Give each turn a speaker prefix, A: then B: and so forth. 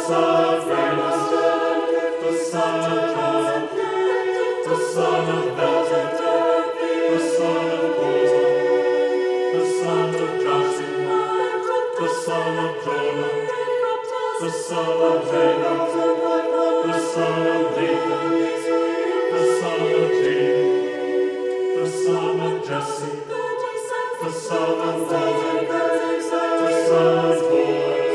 A: son of Amos, the son of Joseph, the son of Belzebub, the son of Boza, the son of Joshua, the son of Jonah, the son of Jacob, the son of Nathan, the son of James, the son of Jesse, the son of David, the son of Boaz,